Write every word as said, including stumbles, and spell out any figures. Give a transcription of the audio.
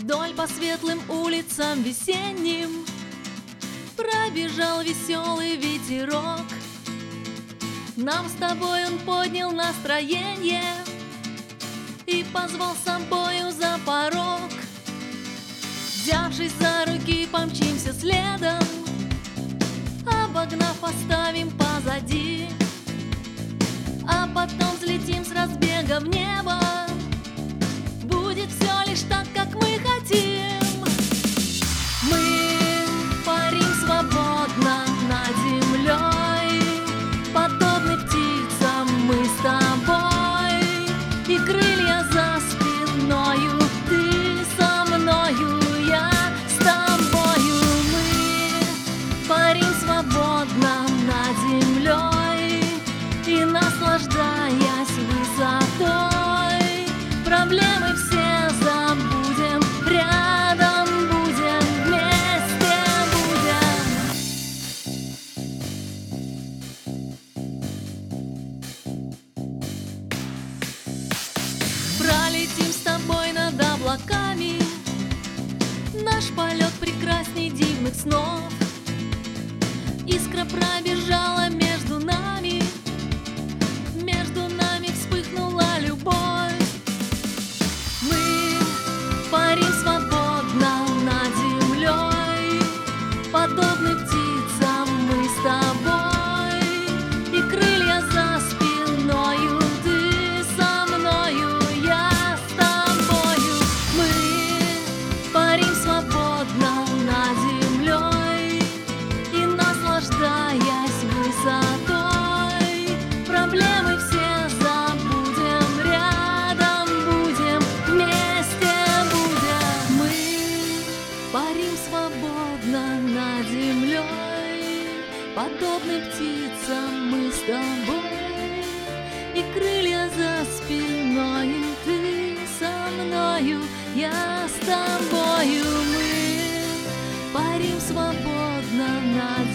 Вдоль по светлым улицам весенним пробежал веселый ветерок. Нам с тобой он поднял настроение и позвал с собою за порог. Взявшись за руки, помчимся следом, обогнав, оставим позади, а потом взлетим с разбега в небо. Будет все лишь так, как мы хотим. Мы парим свободно над землей, подобны птицам мы с тобой, и крылья за спиною, ты со мною, я с тобою. Мы парим свободно над землей и, наслаждаясь высотой, проблемы все забудем, рядом будем, вместе будем. Пролетим с тобой над облаками, наш полет прекрасней дивных снов. Искра пробежала между нами, между нами вспыхнула любовь. Мы парим свободно над землей, подобны птицам мы с тобой, и крылья за спиною, ты со мною, я с тобою. Мы парим свободно над землей и, наслаждаясь высотой, проблемы все забудем, рядом будем, вместе будем. Мы парим свободно над землей, подобны птицам мы с тобой, и крылья за спиною, ты со мною, я с тобою. Мы парим свободно над